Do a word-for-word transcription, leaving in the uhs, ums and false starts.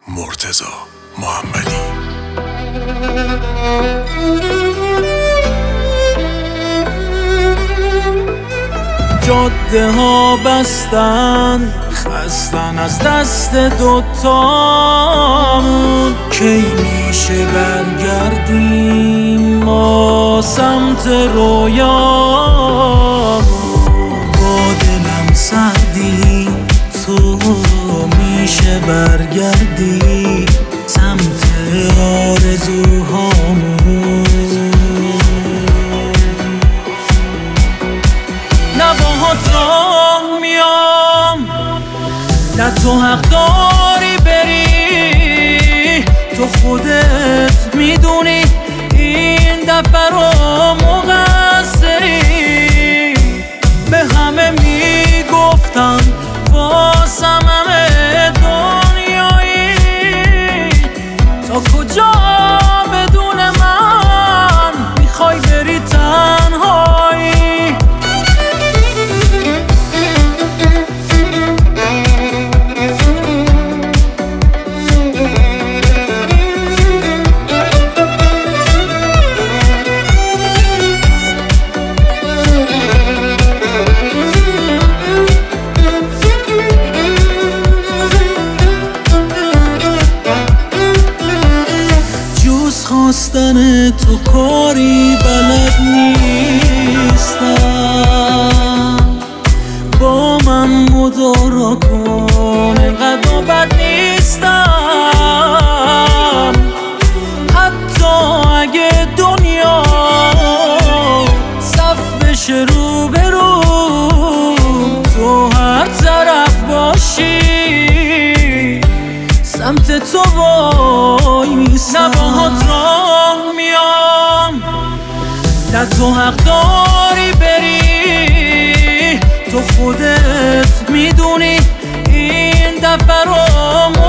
مرتضی محمدی. جاده ها بستن خستن از دست دوتامون، کی میشه برگردیم ما سمت رویامون؟ با دلم سردی تو میشه برگردی سمت آرزوهامون. نه باهات راه میام، نه تو حق داری بری، تو خودت میدونی این دفعه رو مقصری. به همه میگفتم واسم همه دنیایی، تا کجا بدون من میخوای بری تنهایی؟ خواستن تو کاری بلد نیستم، با من مدارا کن اینقدر بد نیستم. حتی اگه دنیا صف بشه رو به رو، تو هر طرف باشی سمت تو وای میستم. نه باهات راه میام، نه تو حق داری بری، تو خودت میدونی این دفعه رو